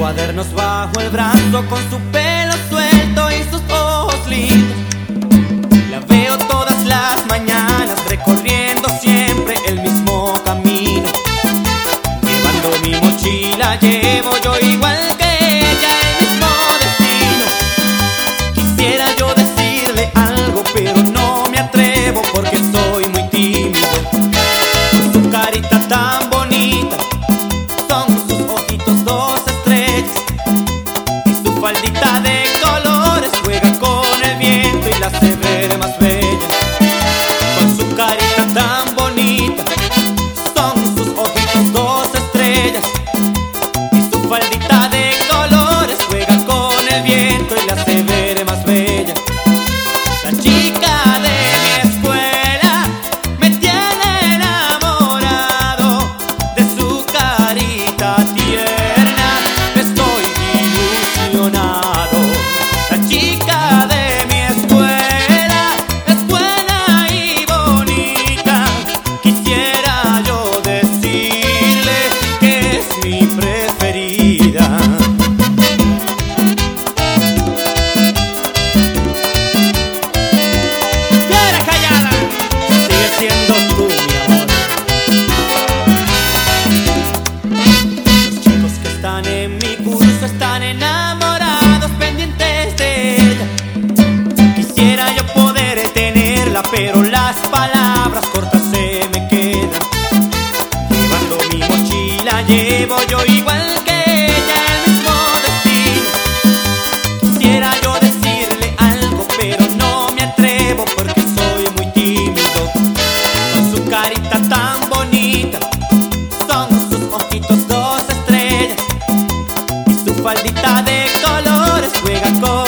cuadernos bajo el brazo, con su pelo suelto y sus ojos lindos. La veo todas las mañanas recorriendo siempre el mismo camino. Llevando mi mochila llevo yo igual que ella el mismo destino. Quisiera yo decirle algo pero no me atrevo porque soy muy tímido. Con su carita tan bonita, son sus ojitos dos estrellas, y su faldita de colores juega con el viento y la hace ver más bella. Con su carita tan bonita, son sus ojitos dos estrellas, y su faldita de colores juega con el viento y la hace ver más bella. La chica de mi escuela me tiene enamorado, de su carita tierna estoy ilusionado. La chica de mi escuela es buena y bonita, quisiera yo decirle que es mi preferida. ¡Fuera callada! Sigue siendo tú, mi amor. Los chicos que están en mi curso están enamorados, pendientes de ella. Quisiera yo poder tenerla, pero las palabras cortas se me quedan. Llevando mi mochila llevo yo igual que ella el mismo destino. Quisiera yo decirle algo pero no me atrevo porque soy muy tímido. Con su carita tan bonita, son sus ojitos dos estrellas, y su faldita de colores juega con